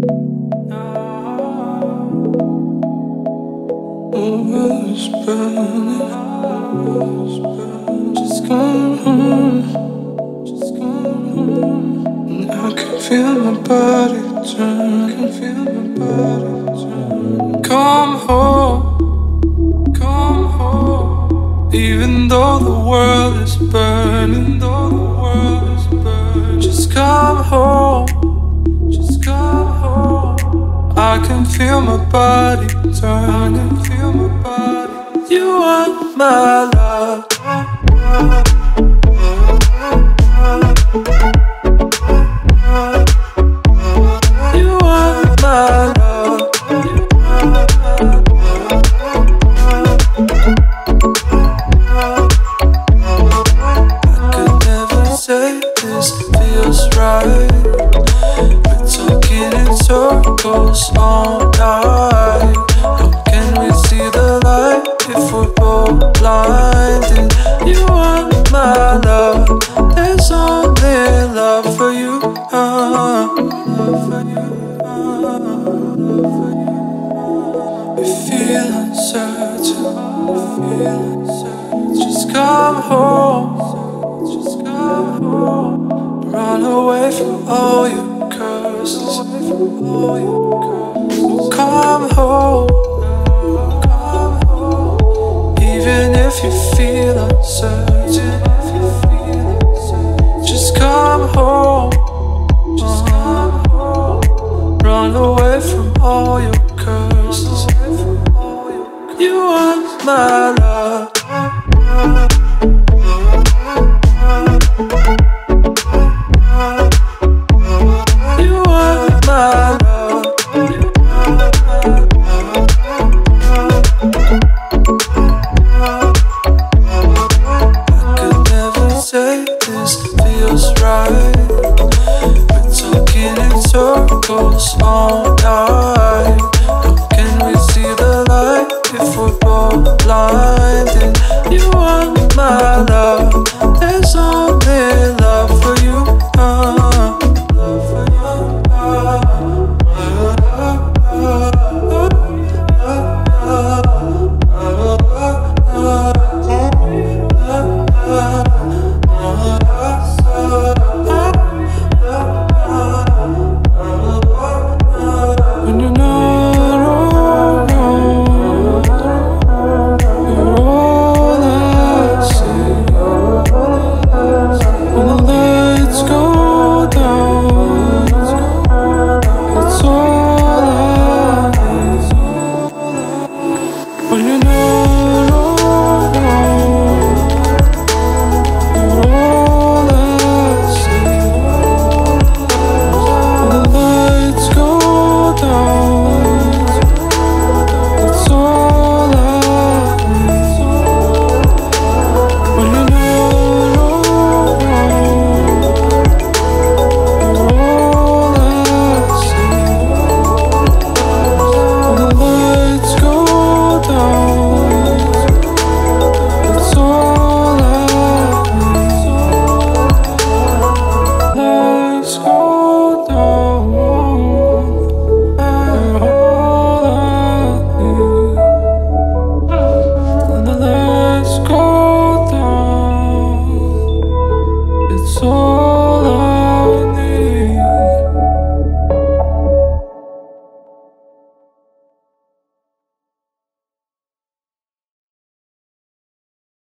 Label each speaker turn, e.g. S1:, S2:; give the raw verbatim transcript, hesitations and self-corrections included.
S1: World's burning, just come home, just come home. And I can feel my body turn, can feel my body turn. Come home, come home. Even though the world is burning, though the world is burning, just come home, just come home. I can feel my body turn, I can feel my body. You are my love. You are my love. I could never say this feels right. We're talking in circles all night. How can we see the light if we're both blinded? You are my love. There's only love for you. Uh, love for you. Uh, love for you. We feel uncertain. We feel uncertain. Just come home. Just come home. Run away from all your curses. All your curses. Come home. Come home. Even if you feel uncertain, just come home. Just come home. Run away from all your curses. You are my love. You are my love. I could never say this feels right. We're talking in circles all night. How can we see the light if we're both blind?